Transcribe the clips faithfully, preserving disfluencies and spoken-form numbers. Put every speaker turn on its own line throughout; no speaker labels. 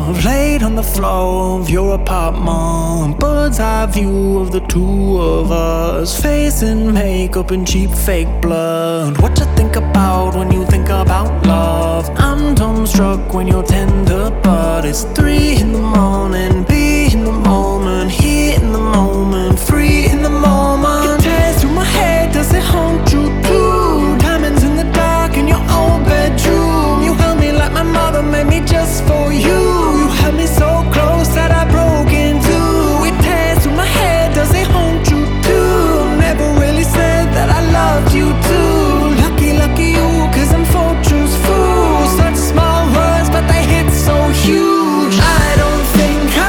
love laid on the floor of your apartment. Bird's eye view of the two of us, facing makeup and cheap fake blood. What you think about when you think about love? I'm dumbstruck when you're tender, but it's three in the morning. Be in the moment, here in the moment, free in the moment. It tears through my head, does it haunt you too? Diamonds in the dark in your old bedroom. You held me like my mother made me just for you. You held me so close that I broke in two. It tears through my head, does it haunt you too? Never really said that I loved you too. Lucky, lucky you, cause I'm fortune's fool. Such small words, but they hit so huge. I don't think I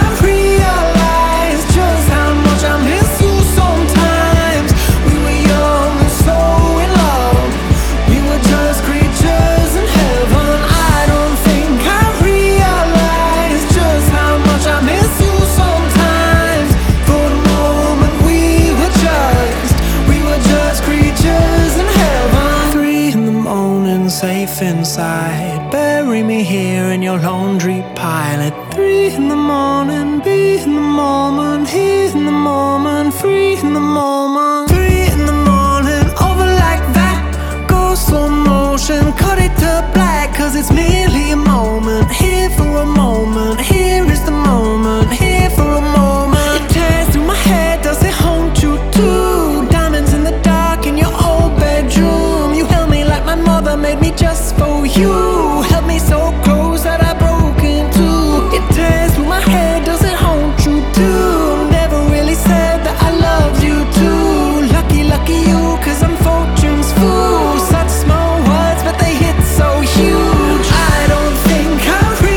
realized just how much I miss you sometimes. We were young and so in love. We were just creatures in heaven. I don't think I realized just how much I miss you sometimes. For the moment we were just, we were just creatures in heaven. Three in the morning, safe inside. Bury me here in your laundry pile. At three in the morning, be in the moment, here in the moment, free in the moment. Three in the morning, over like that. Go slow motion, cut it to black, cause it's merely a moment. Here for a moment, here is the moment, here for a moment. It tears through my head, does it haunt you too? Diamonds in the dark in your old bedroom. You held me like my mother made me just for you. Held me so close that I broke in two. It tears through my head, does it haunt you too? Never really said that I loved you too. Lucky, lucky you, cause I'm fortune's fool. Such small words, but they hit so huge. I don't think I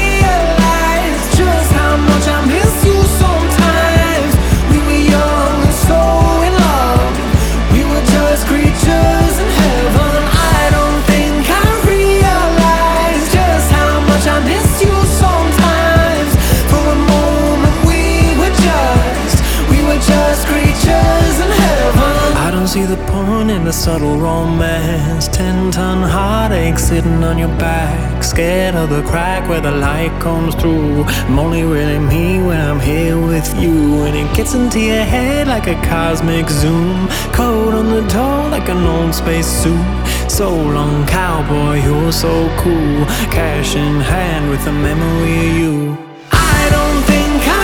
realized just how much I miss you sometimes. We were young and so in love. We were just creatures in heaven. I don't think I realized just how much I miss you sometimes. For a moment we were just, we were just creatures in heaven. I don't see the point in the subtle romance. Ten ton heartache sitting on your back, scared of the crack where the light comes through. I'm only really me when I'm here with you, and it gets into your head like a cosmic zoom. Code on the door like an old space suit. So long cowboy, you're so cool. Cash in hand with a memory of you. I don't think I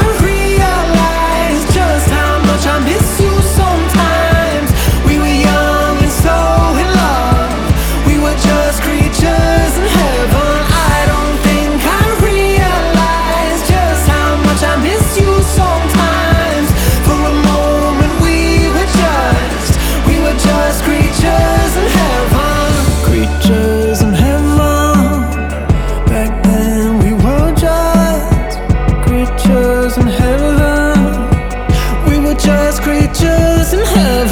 realized just how much I miss you sometimes. We were young and so in love. We were just creatures in heaven. I don't think I realized just how much I miss you sometimes. For a moment we were just, we were just creatures in heaven. Creatures in heaven. Back then we were just creatures in heaven. We were just creatures in heaven.